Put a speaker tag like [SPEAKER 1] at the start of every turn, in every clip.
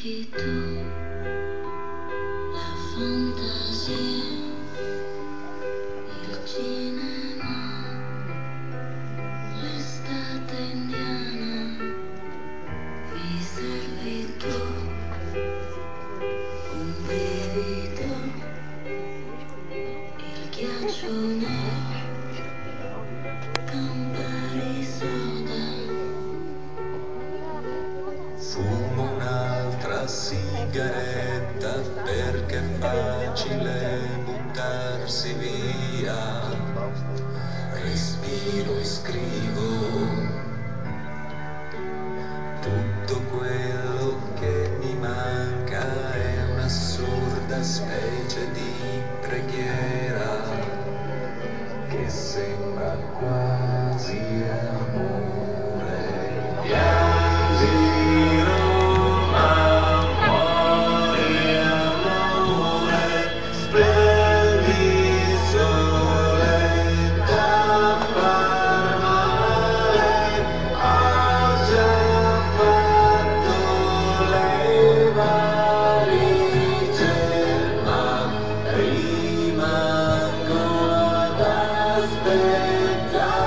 [SPEAKER 1] Cerchi tu la fantasia, il cinema, l'estate indiana, mi servi tu un brivido, il ghiaccio nero, Campari soda.
[SPEAKER 2] Fumo un'altra sigaretta perché è facile buttarsi via. Respiro e scrivo tutto quello che mi manca, è un'assurda specie di preghiera che sembra quasi amore. Piangi Roma, muori amore, splendi sole da far male, ho già fatto le valigie, ma rimango ad aspettare.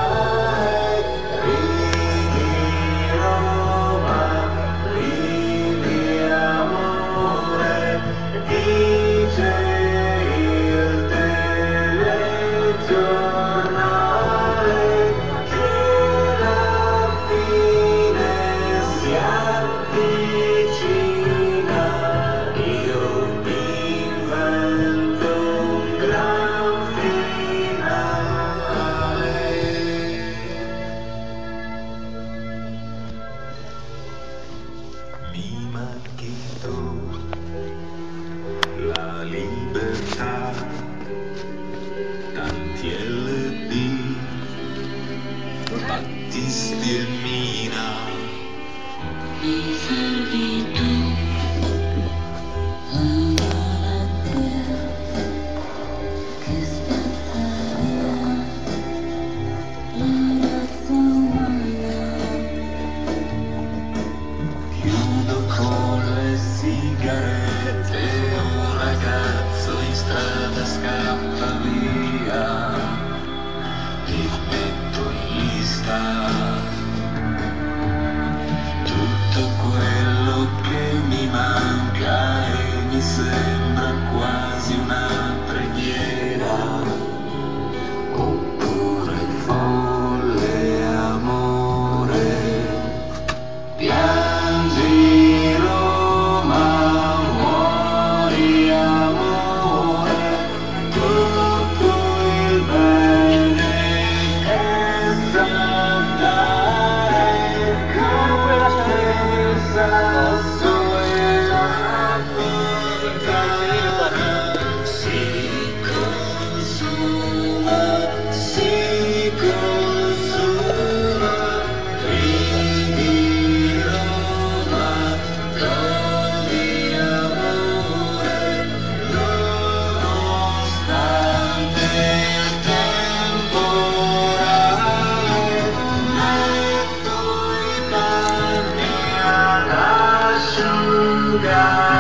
[SPEAKER 2] Mi manchi tu, la libertà, tanti LB, Battisti e Mina.
[SPEAKER 1] Mi servi tu la malattia che spezza via la razza umana.
[SPEAKER 2] Chiudo con le sigarette, un ragazzo in strada scappa via, e metto in lista tutto quello che mi manca e mi sembra quasi una preghiera, oppure folle amore. Piangi Roma, muori amore, tutto il bene che sa dare, come il sasso e la vita si consuma, si consuma. Vivi Roma, godi amore, nonostante il temporale, metto i panni ad asciugare.